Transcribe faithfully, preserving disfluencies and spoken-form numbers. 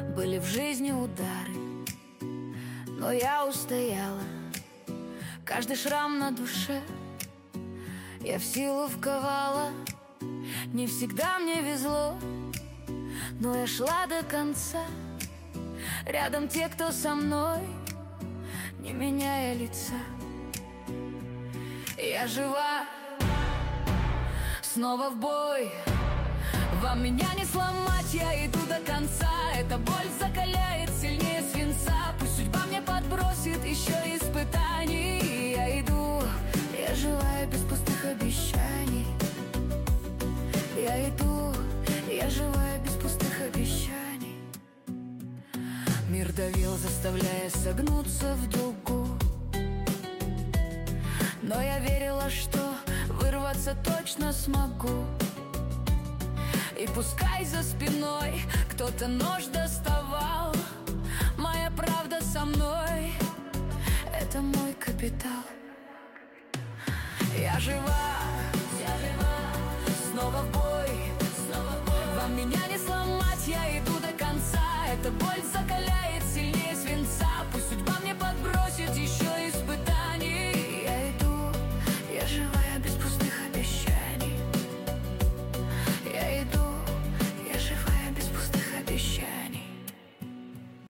Были в жизни удары, но я устояла. Каждый шрам на душе я в силу вковала. Не всегда мне везло, но я шла до конца. Рядом те, кто со мной, не меняя лица. Я жива, снова в бой. Вам меня не сломать, я иду до конца. Эта боль закаляет сильнее свинца. Пусть судьба мне подбросит еще испытаний. Я иду, я живая без пустых обещаний. Я иду, я живая без пустых обещаний. Мир давил, заставляя согнуться в дугу, но я верила, что вырваться точно смогу. И пускай за спиной кто-то нож доставал, моя правда со мной, это мой капитал. Я жива, я жива, снова в бой, снова в бой. Вам меня не сломать, я иду